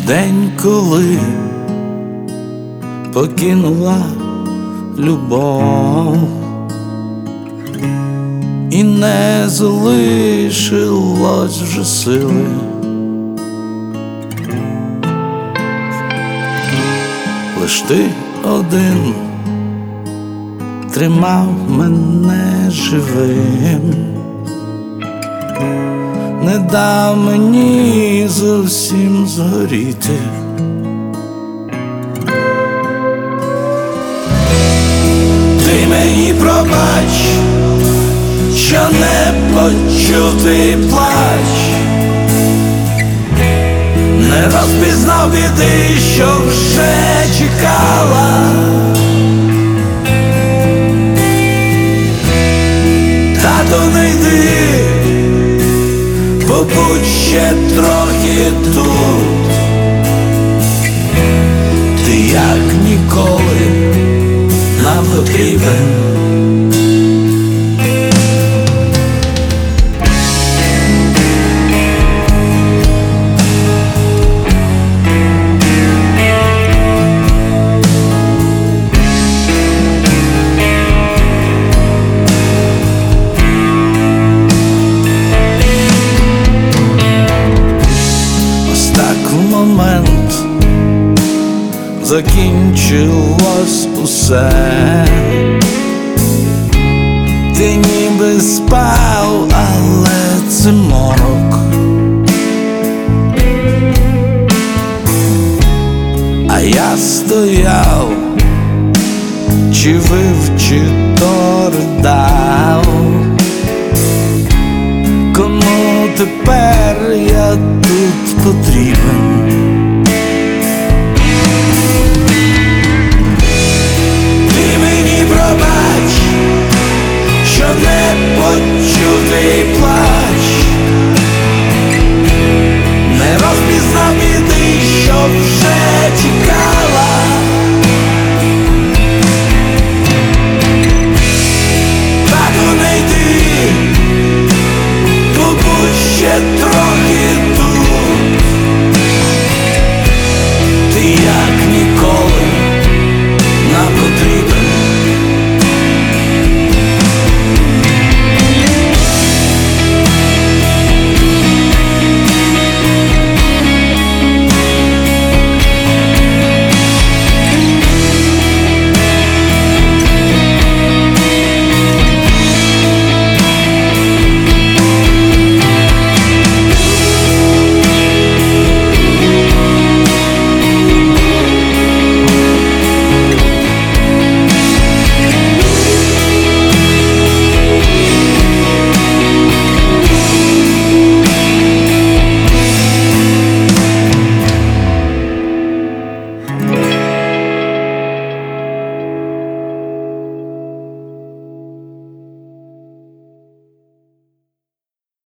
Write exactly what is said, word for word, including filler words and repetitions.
День, коли покинула любов і не залишилось вже сили. Лиш ти один тримав мене живим, не дав мені зовсім згоріти. Ти мені пробач, що не почув твій плач, не розпізнав біди, що вже чекала. Тато, не йди, побудь ще трохи тут. Ти як ніколи нам потрібен. Момент закінчилось усе, ти ніби спав, але це морок, а я стояв, чи вив, чи то ридав. Кому тепер я тут потрібен? Ти мені пробач, що не почув твій плач,